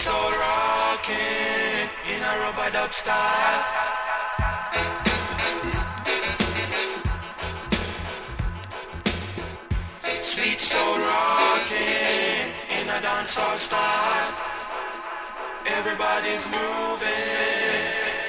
soul rocking in a rubber dub style. Sweet soul rocking in a dancehall style. Everybody's moving.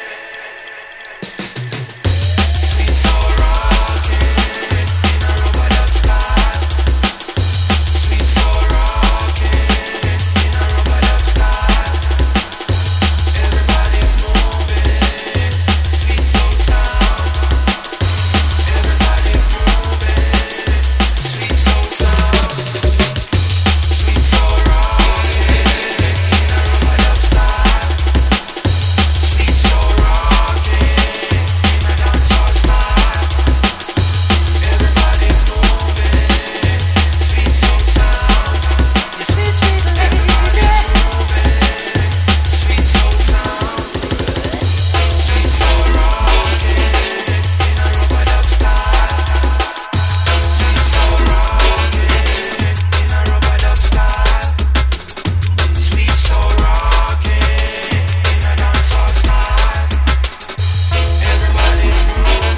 Sweet soul rocking in a rubber dub style. Sweet soul rocking in a rubber dub style. Everybody's moving. Sweet soul sound. Everybody's moving. Sweet soul sound. Sweet soul rocking in a rubber dub style. Sweet soul rocking in a dancehall style. Everybody's moving. Sweet soul sound. Everybody's moving. Sweet soul sound. Sweet soul rocking in a rubber dub style. Sweet soul rocking in a rubber dub style. Sweet soul rocking in a dancehall style. Everybody's moving.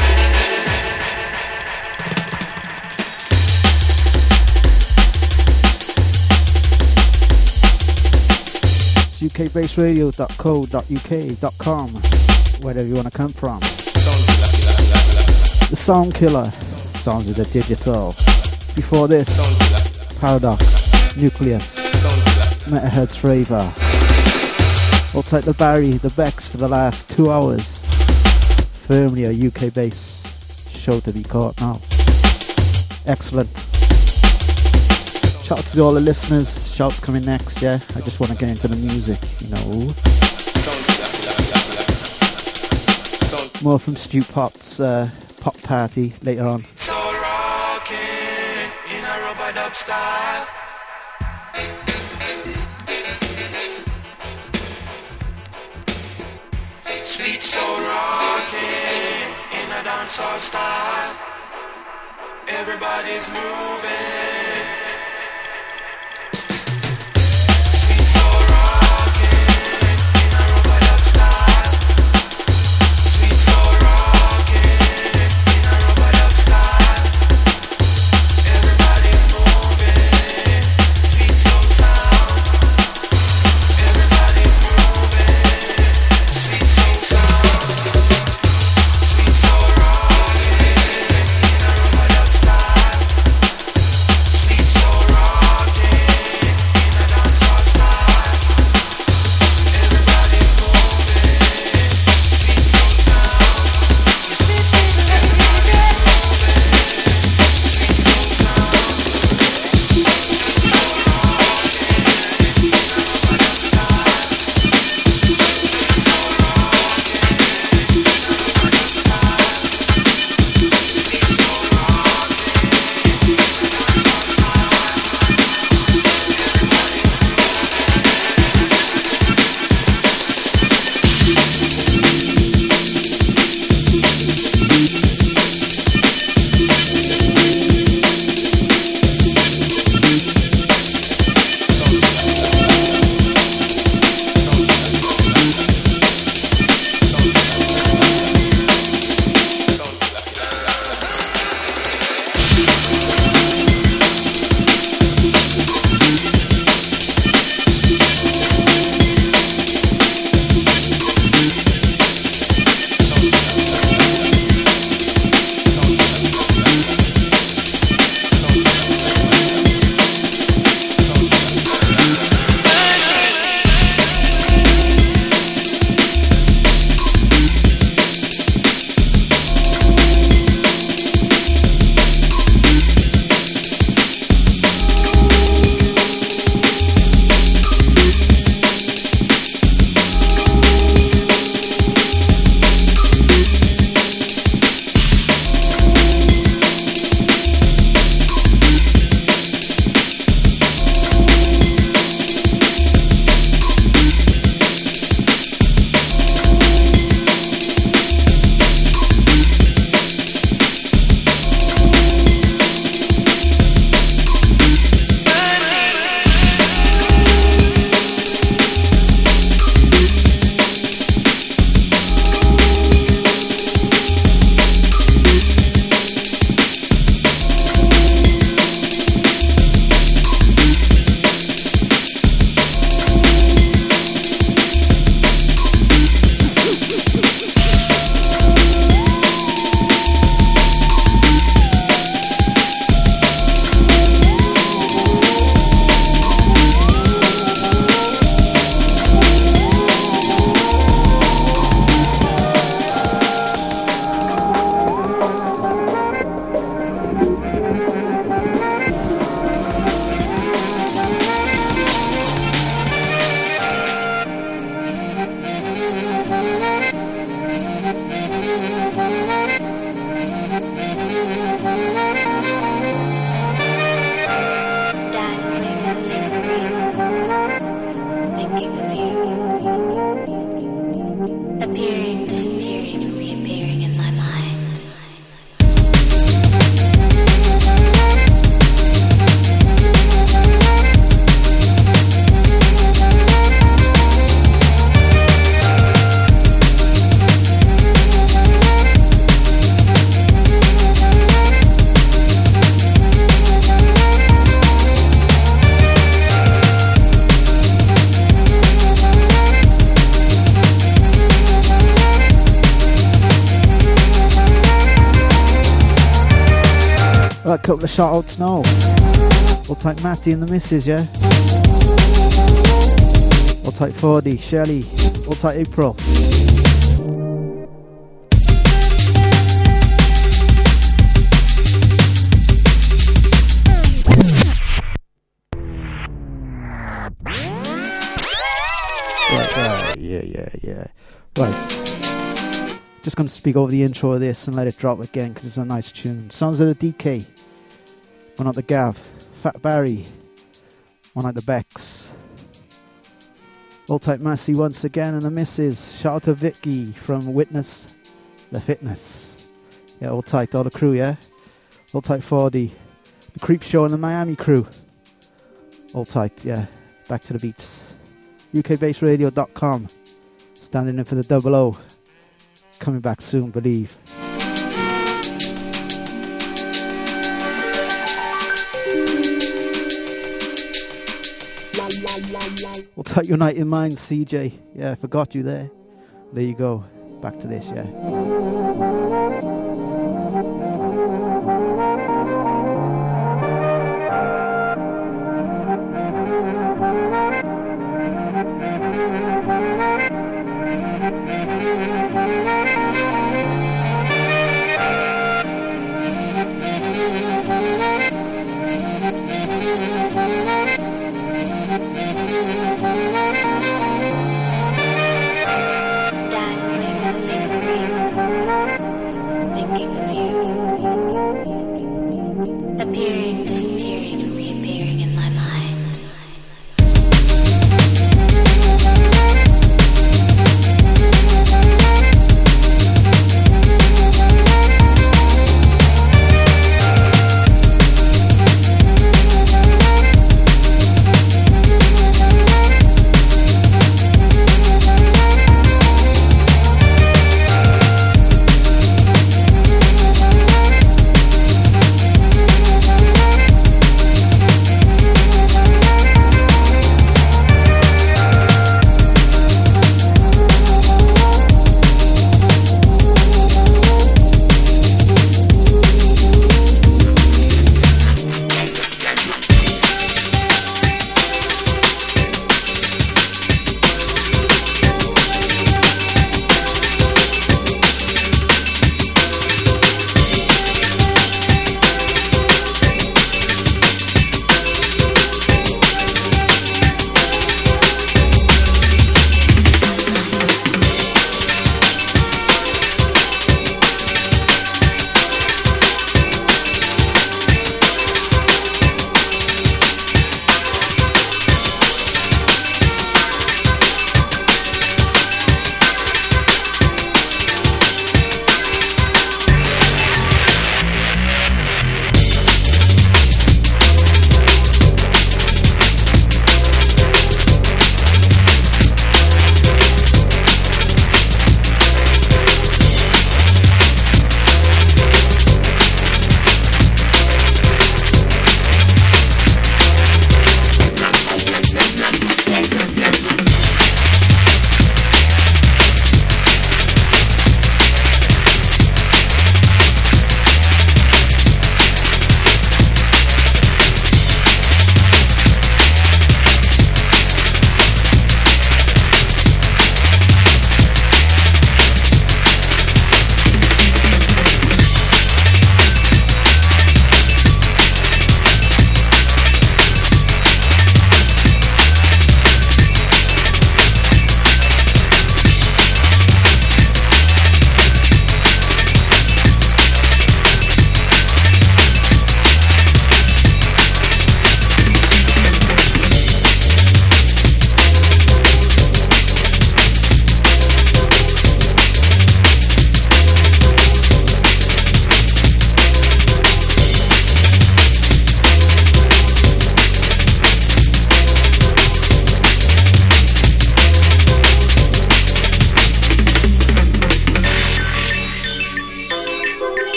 It's ukbaseradio.co.uk.com, wherever you want to come from. The Sound Killer, Sounds of the Digital. Before this, Paradox, Nucleus, Megahertz Raver. We'll take the Barry, the Bex for the last 2 hours. Firmly a UK bass show to be caught now. Excellent. Shout out to all the listeners. Shouts coming next, yeah. I just want to get into the music, you know. More from Stu Pot's pop party later on. Soul rocking in a rubber dub style. Sweet soul rocking in a dancehall style. Everybody's moving. Sweet soul rocking in a rubber dub style. Sweet soul rocking in a rubber dub style. Everybody's moving. Sweet soul sound. Everybody's moving. Sweet soul sound. Sweet soul rocking in a rubber dub style. thinking of you. Appearing, disappearing, and reappearing in my mind. Right, couple of shout outs now. We'll take Matty and the missus, yeah? We'll take Fordy, Shelley, we'll take April. Right, yeah. Right. Just going to speak over the intro of this and let it drop again because it's a nice tune. Sounds of the DK. One out the Gav. Fat Barry. One out the Bex. All type Massey once again and the missus. Shout out to Vicky from Witness the Fitness. Yeah, all tight, all the crew, yeah? All tight 4D. The Creep Show and the Miami crew. All tight, yeah. Back to the beats. UKBassRadio.com. Standing in for the 00. Coming back soon, believe. We'll take United Minds, CJ. Yeah, I forgot you there. There you go. Back to this, yeah.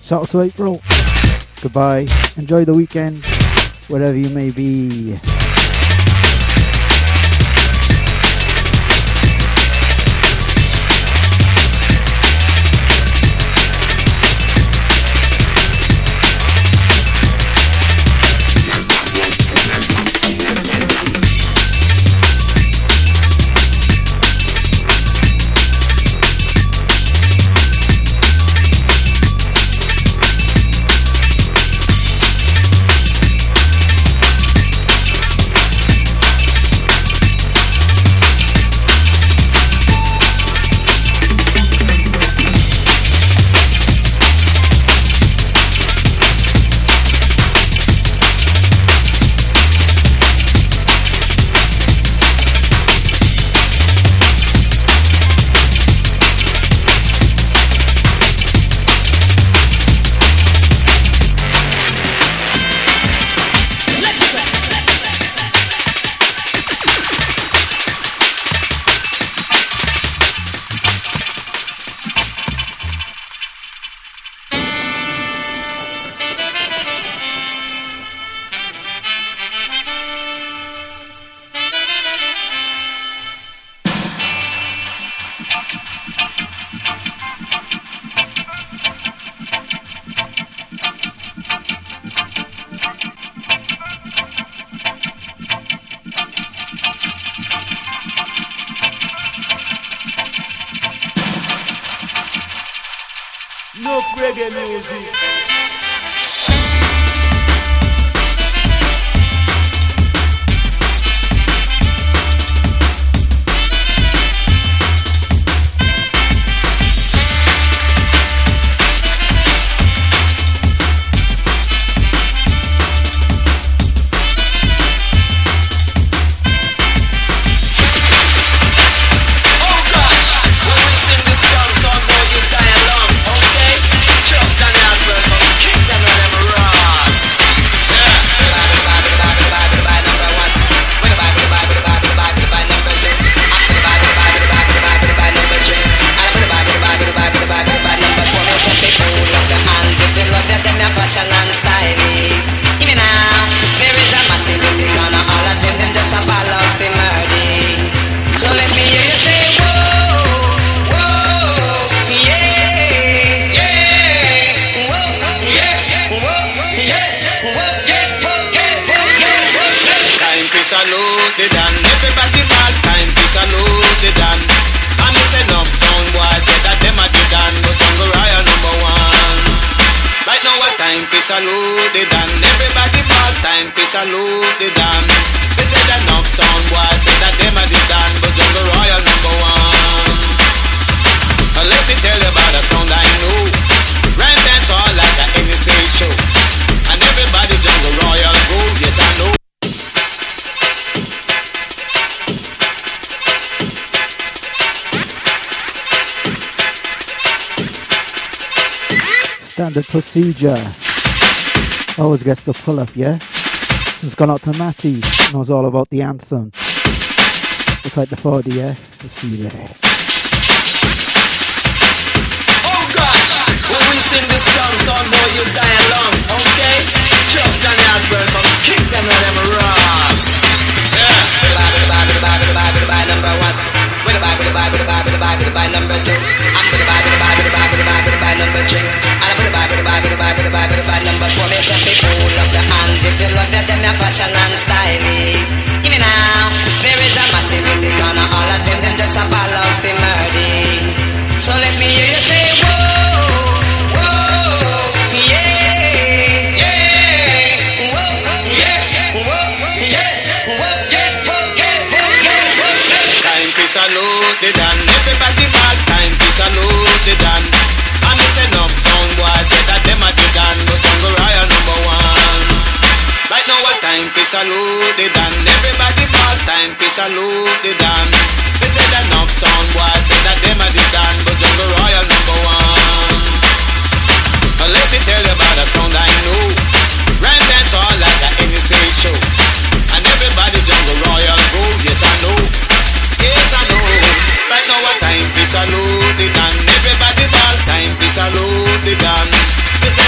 Shout out to April. Goodbye. Enjoy the weekend, wherever you may be. Standard procedure. Always gets the pull up, yeah? It's gone out to Matty. Knows all about the anthem. We'll take the 40, yeah? Let's see you there. Oh gosh! When we sing this song, son boy, you die along, okay? Chuck Johnny Osbourne, come kick them and them Ross. Yeah. Number one. With the by number two. I'm with the by number three. And I'm with the by number four. Make some people love the hands. If you love them, they're fashion and styling. Give me now. There is a massive in the corner. All of them just a ball of the murder. So let me hear you say, whoa, whoa, yeah, yeah, whoa, yeah, whoa, yeah, whoa, yeah, whoa, yeah. Time to salute the Dan. Everybody bad. Time to salute the Dan. And if enough sound boy say that them a the Dan, but Jungle Royal number one. Right now what time to salute the Dan. Everybody bad. Time to salute the Dan. They say that enough sound boy say that them a the Dan, but Jungle Royal number one. Now let me tell you about a sound I know. Right dance all like a any stage show. And everybody Jungle Royal go. Yes I know. Yes I know. Right now what time to salute the Dan. Everybody ball. Time to salute the Dan.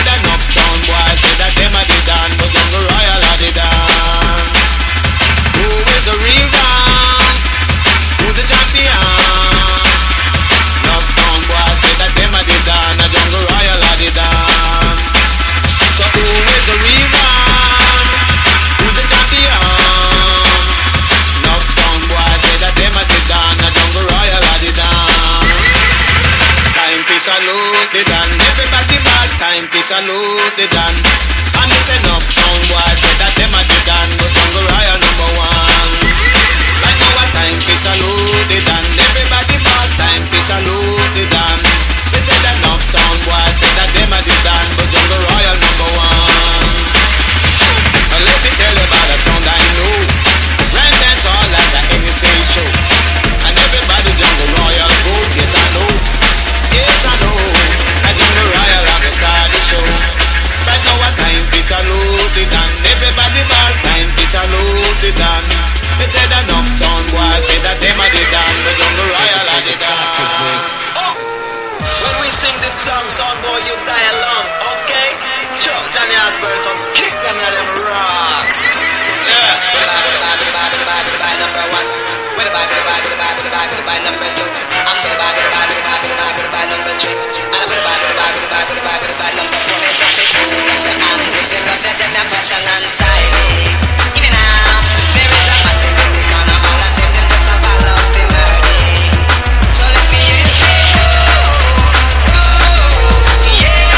time to salute the Dan. And it's enough sound boy say that them a the Dan, but Jungle Royal number one. Right now a time to salute the Dan. Everybody part time to salute the Dan. They said enough sound boy say that them a the Dan, but Jungle Royal number one. Now let me tell you about the sound I know. Right dance all like a any stage show. And everybody Jungle Royal go, yes I know. Yes I know. I Jungle Royal have to start the show. Right now a time to salute the Dan. Everybody ball time to salute the Dan. They said enough sound boy say that them a the Dan, but Jungle Royal are the Dan. Oh, when we sing this song, sound boy, you die along, okay? Sure, Johnny Osborne come kick them out them Ross. Yeah. Number one. With the by number two. I'm with the by number three. And I'm with the by number four. It's up to you. And if you love them, they're fashion and style. Give me now. There is a massive in the corner. All of them just a ball of the murder. So let me hear you say, oh, yeah,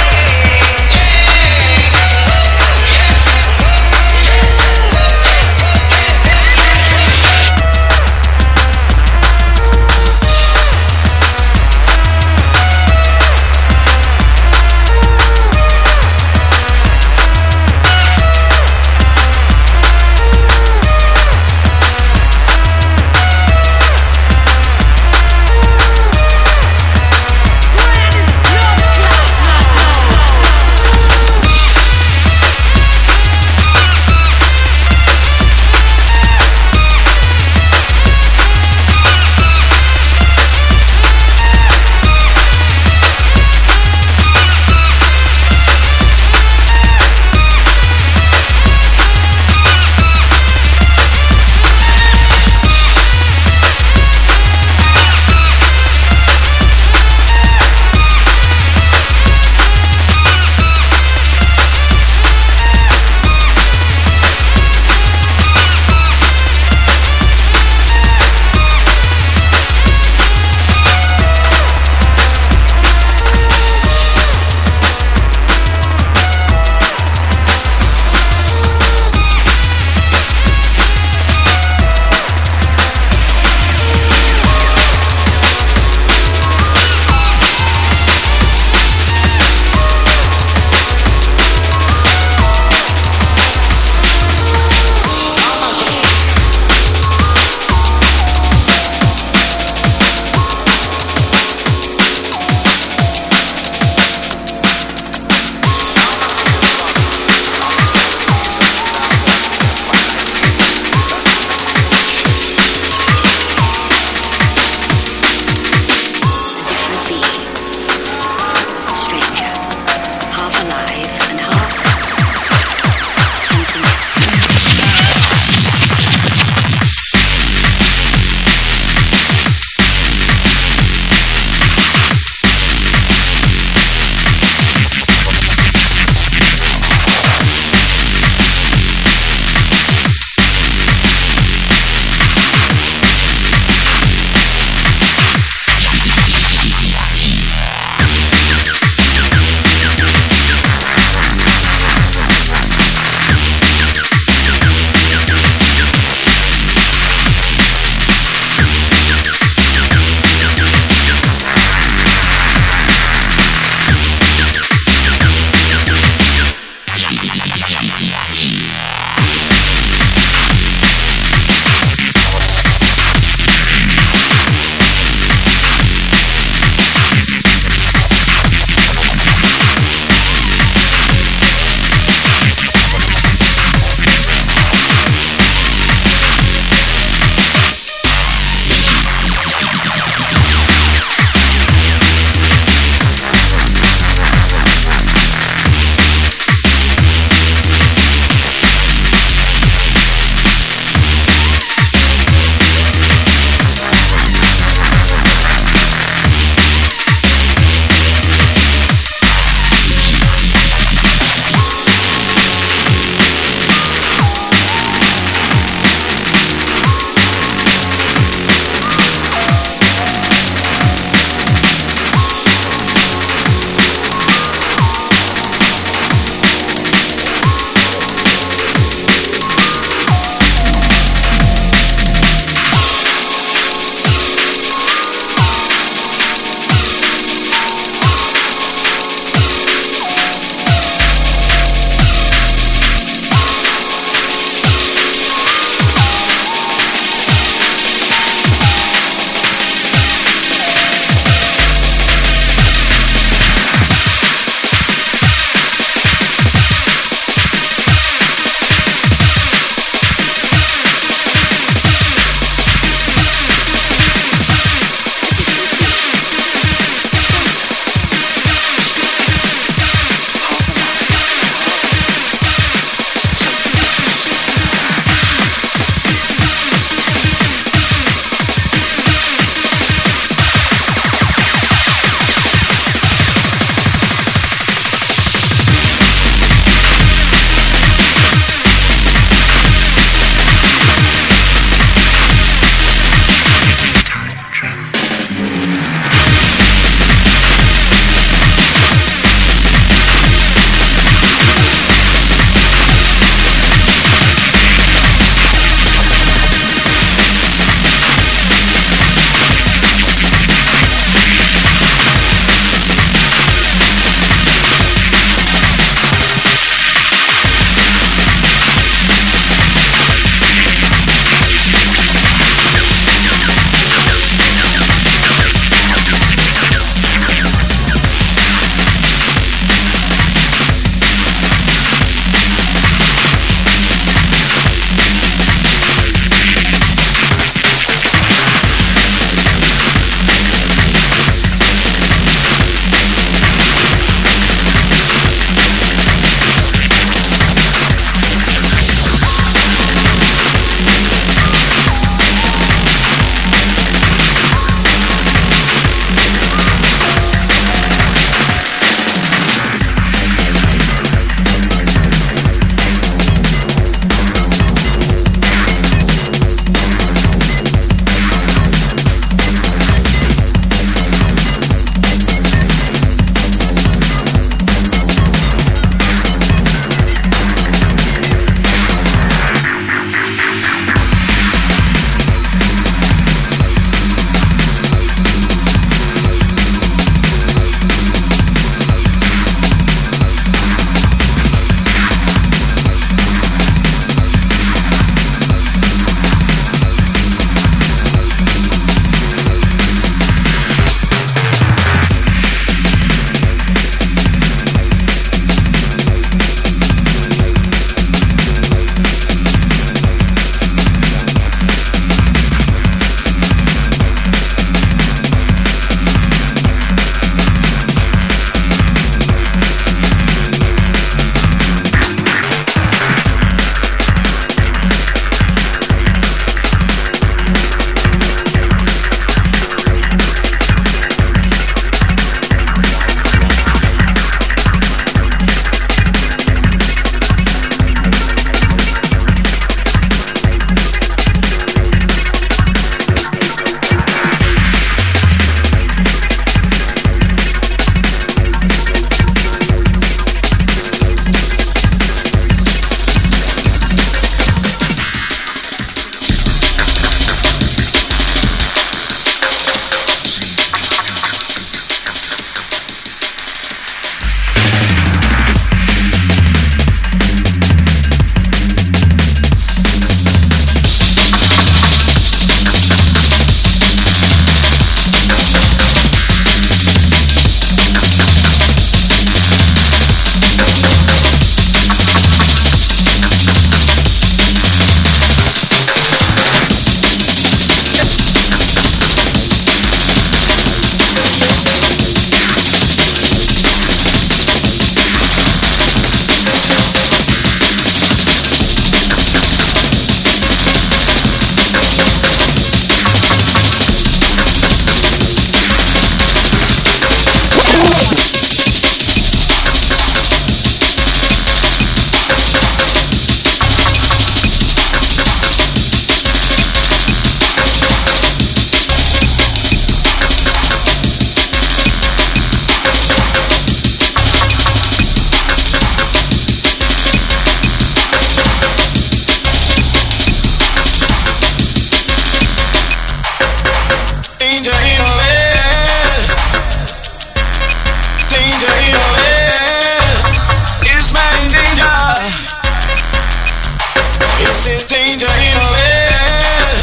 This is danger in a way.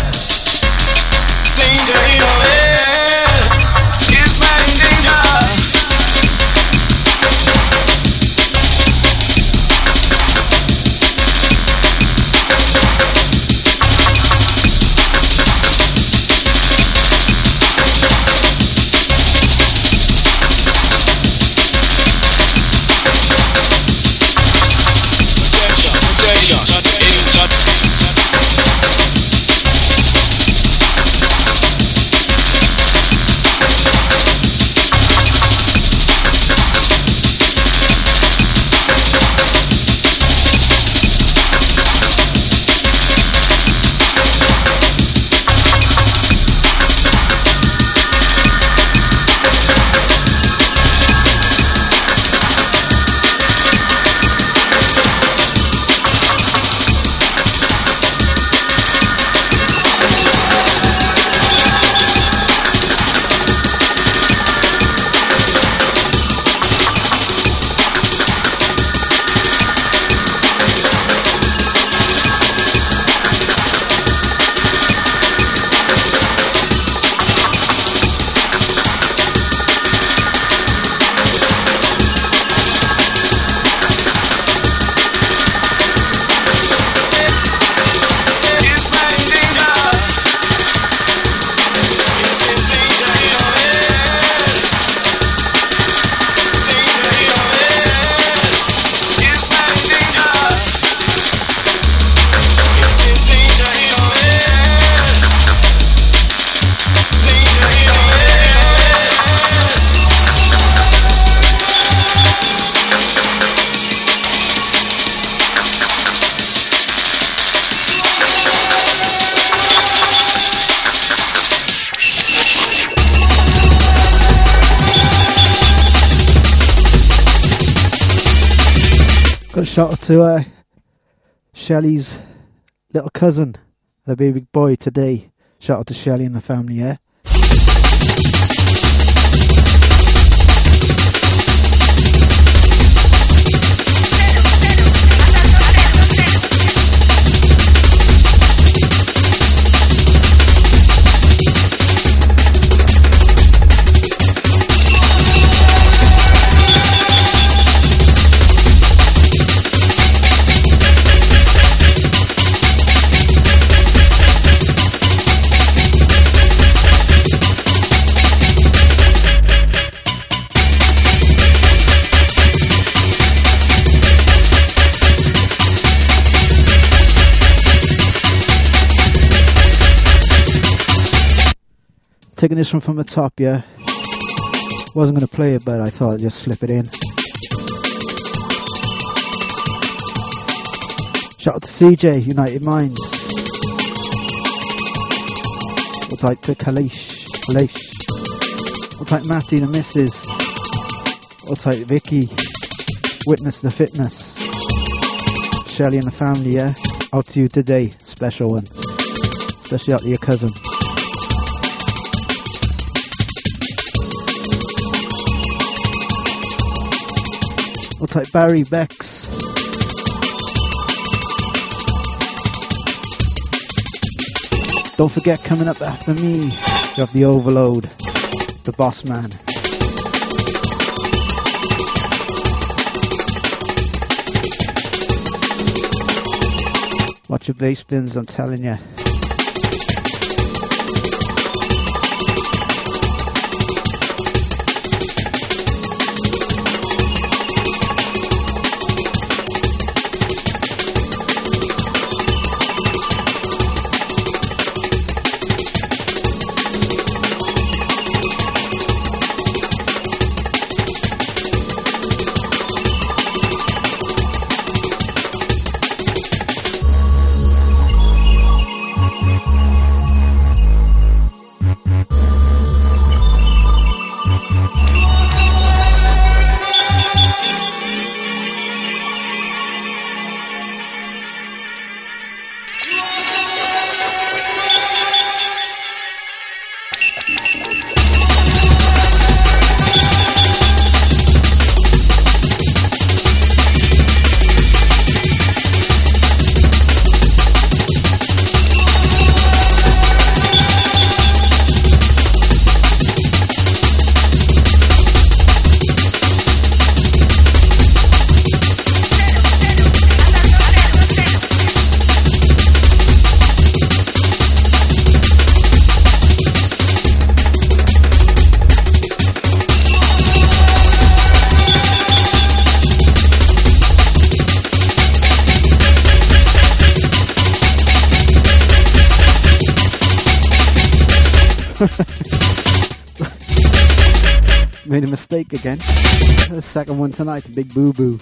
Danger in a way. It's my danger. Got a shout out to Shelly's little cousin, the baby boy today. Shout out to Shelly and the family, yeah? Taking this one from the top, yeah. Wasn't going to play it, but I thought I'd just slip it in. Shout out to CJ, United Minds. We'll type to Kalish. We'll type Matty the Missus. We'll type Vicky. Witness the Fitness. Shelly and the family, yeah. Out to you today, special one. Especially out to your cousin. We'll type Barry Bex. Don't forget, coming up after me, you have the Overload, the Boss Man. Watch your bass spins, I'm telling you. Made a mistake again. The second one tonight, Big Boo Boo.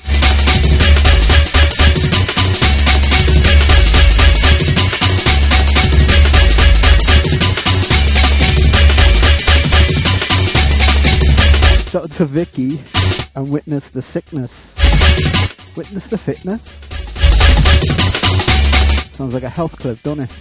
Shout out to Vicky and Witness the Sickness. Witness the Fitness? Sounds like a health club, don't it?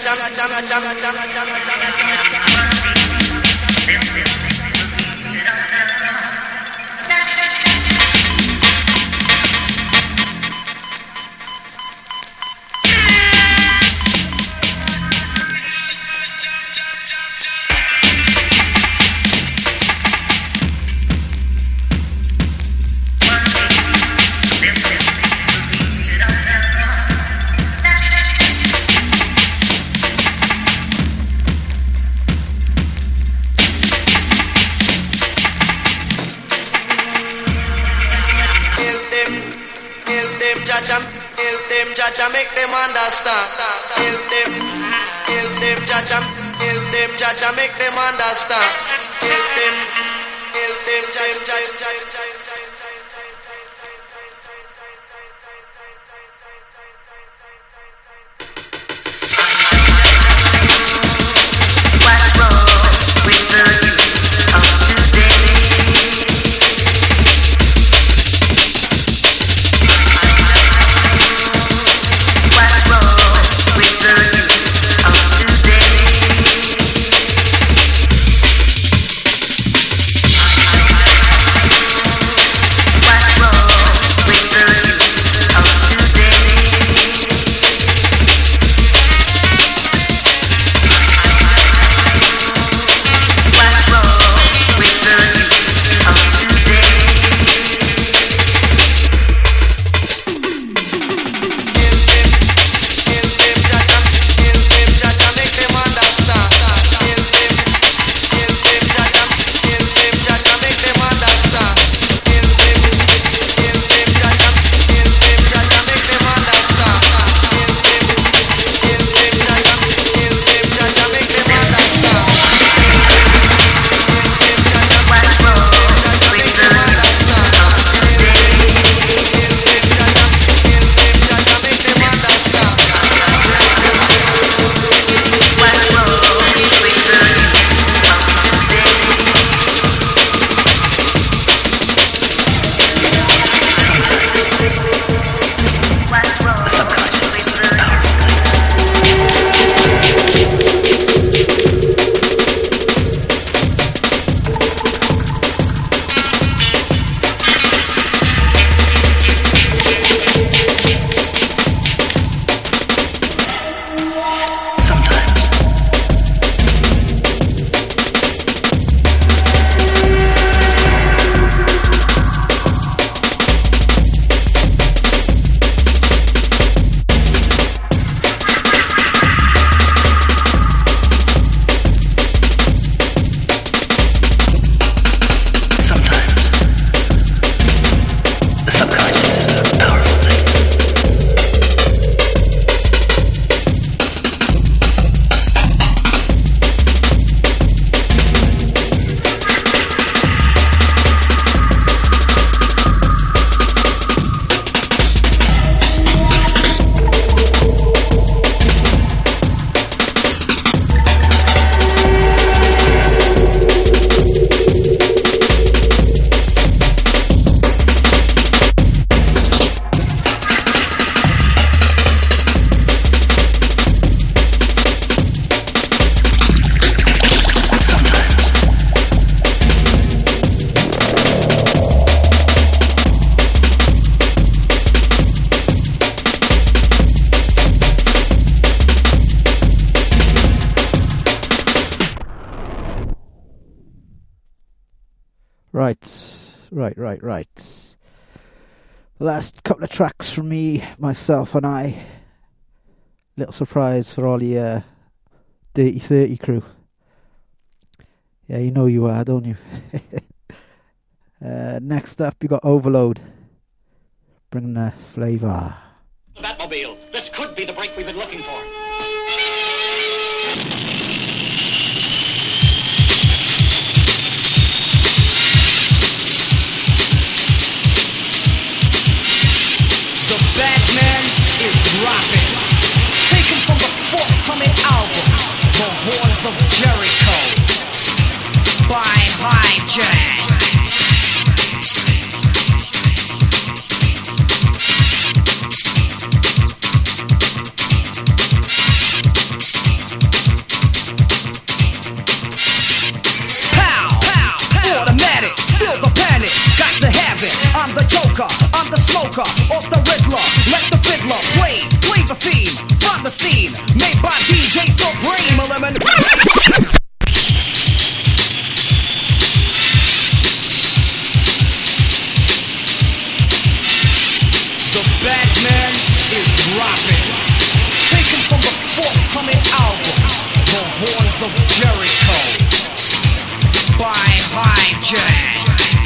Jaja make them understand. Kill them, Jaja, kill them, Jaja make them understand. Kill them, Jaja. Right. The last couple of tracks from me, myself and I. Little surprise for all the Dirty 30 crew. Yeah, you know you are, don't you? Next up, you got Overload. Bringing the flavour. The Batmobile. This could be the break we've been looking for. Batman is rocking. Taken from the forthcoming album, The Horns of Jericho by Hijack. smoker, off the Riddler. Let the fiddler play the theme from the scene made by DJ Supreme. Eliminate. The Batman is rocking. Taken from the forthcoming album, The Horns of Jericho by Hijack.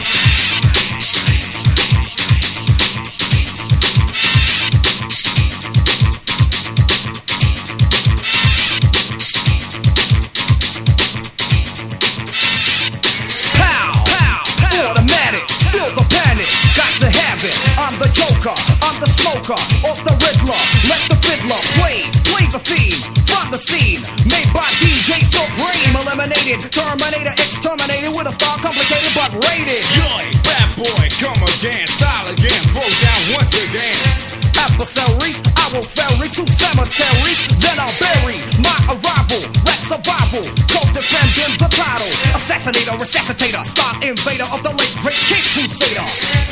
I'm the smoker, off the Riddler. Let the fiddler play the theme from the scene made by DJ Supreme. Eliminated, Terminator, exterminated with a star complicated but rated. Joy, bad boy, come again, style again, throw down once again. Adversaries, I will ferry to cemeteries, then I'll bury my arrival. Rap survival, co-defending the title. Assassinator, resuscitator, star invader of the late great King Crusader.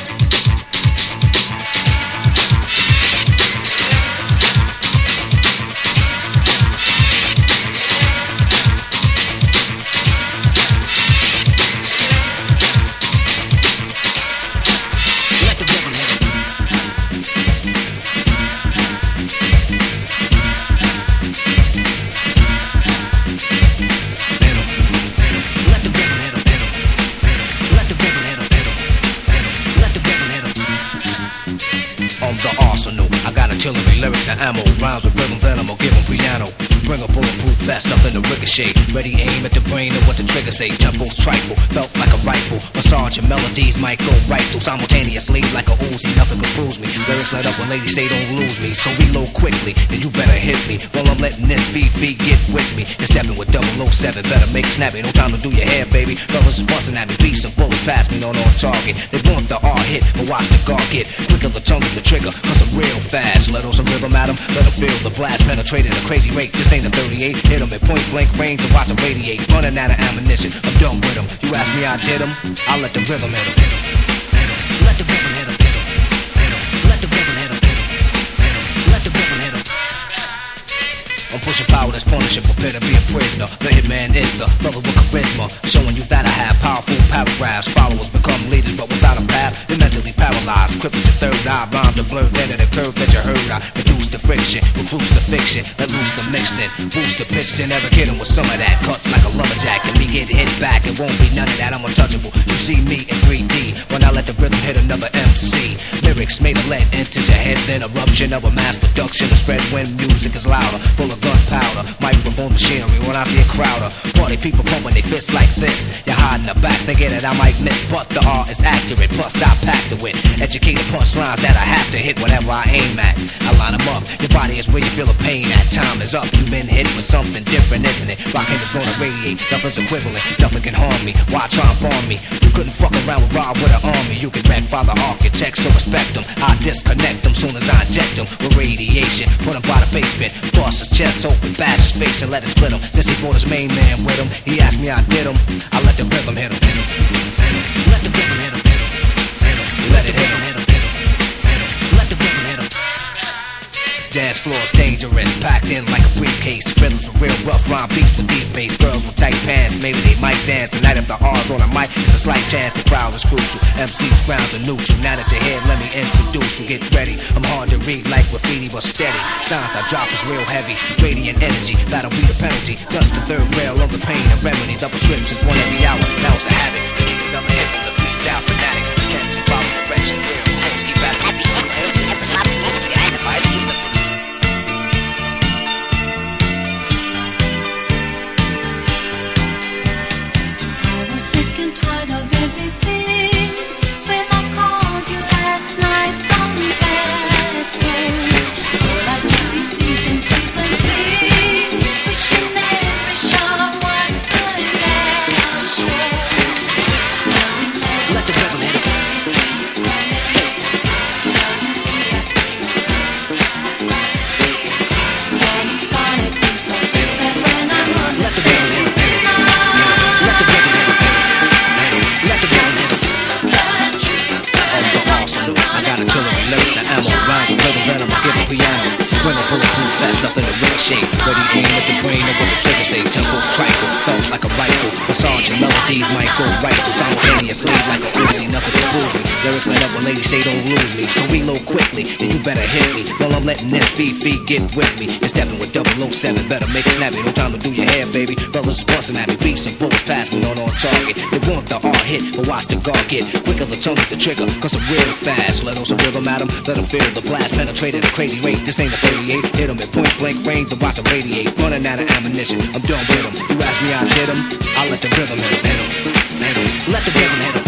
Artillery, lyrics and ammo, rhymes with rhythm, then I'ma give 'em piano. Bring a bulletproof vest, nothing to ricochet. Ready aim at the brain of what the trigger say. Tempos trifle, felt like a rifle. Massage and melodies might go right through simultaneously like a Uzi. Nothing could bruise me. Lyrics light up when ladies say don't lose me. So reload quickly, and you better hit me while I'm letting this VV get with me. And stepping with 007, better make it snappy. No time to do your hair, baby. Brothers is busting at me, beats and bullets pass me, not on target. They want the R hit, but watch the guard get quicker. The tongue is the trigger, cause I'm real fast. Let on some rhythm at 'em, let 'em feel the blast penetrating a crazy rate. This ain't a 38, hit 'em at point blank range and watch 'em radiate. Running out of ammunition, I'm done with 'em. You ask me, I did 'em, I'll let the rhythm hit 'em. Let the rhythm hit 'em. Let the rhythm hit 'em. Let the rhythm hit 'em. I'm pushing power that's punishing, prepare to be a prisoner. The hitman is the brother with charisma, showing you that I have powerful paragraphs. Followers become leaders, but without a path, you're mentally paralyzed. Crippled your third eye, rhyme to blur, then at the curve that you heard. I reduce the friction, recruits the fiction, let loose the mixed in, boost the pitch, then never kidding with some of that. Cut like a lumberjack, and me get hit back, it won't be none of that. I'm untouchable. You see me in 3D when I let the rhythm hit another MC. Lyrics made a lead into your head, then eruption of a mass production. The spread when music is louder, full of gunpowder, microphone machinery. When I see a crowder, party people pumping they fists like this. You're hiding the back, thinking that I might miss, but the art is accurate. Plus I packed it with educated punchlines that I have to hit whatever I aim at. I line them up. Your body is where you feel the pain at. Time is up. You've been hit with something different, isn't it? Rockin' is gonna radiate. Nothing's equivalent. Nothing can harm me. Why try and bomb me? You couldn't fuck around with Rob with an army. You get wrecked by the architects, so respect them. I disconnect them soon as I inject them with radiation. Put him by the basement. Bust his chest open, bash his face and let it split him. Since he brought his main man with him, he asked me I did him. I let the rhythm hit him. Let the rhythm hit him. Let it hit him. Let the rhythm hit him. Dance floor's dangerous, packed in like a briefcase. Rhythms with real rough rhyme beats with deep bass. Girls with tight pants, maybe they might dance tonight. If the R's on a mic, it's a slight chance. The crowd is crucial. MC's grounds are neutral. Now that you're here, let me introduce you. Get ready. I'm hard to read like graffiti, but steady. Sounds I drop is real heavy. Radiant energy, that'll be the penalty. Just the third rail of the pain and remedy. Double scriptures, one every hour. Now it's a habit. We need another hit from the freestyle fanatic. Attention, follow direction. Real close, keep at it. Tired of everything. When I called you last night from the best friend, all I do is eat and sleep and sing. Wishing every show was the last show. melodies might go right through simultaneously like a Uzi. Nothing can fool me. Lyrics let up when ladies say don't lose me. So reload quickly, and you better hit me. While I'm letting this feet get with me. You're stepping with 007, better make it snappy. No time to do your hair, baby. Brothers busting at me, beats and bullets pass me on target. They want the hard hit, but watch the guard get quicker. The tongue is the trigger, cause I'm real fast. Let on some rhythm at 'em, let 'em feel the blast. Penetrate at a crazy rate. This ain't a 38. Hit 'em at point blank range and watch 'em radiate. Running out of ammunition, I'm done with 'em. You ask me, I did 'em. I let the rhythm hit 'em. Let the rhythm hit 'em.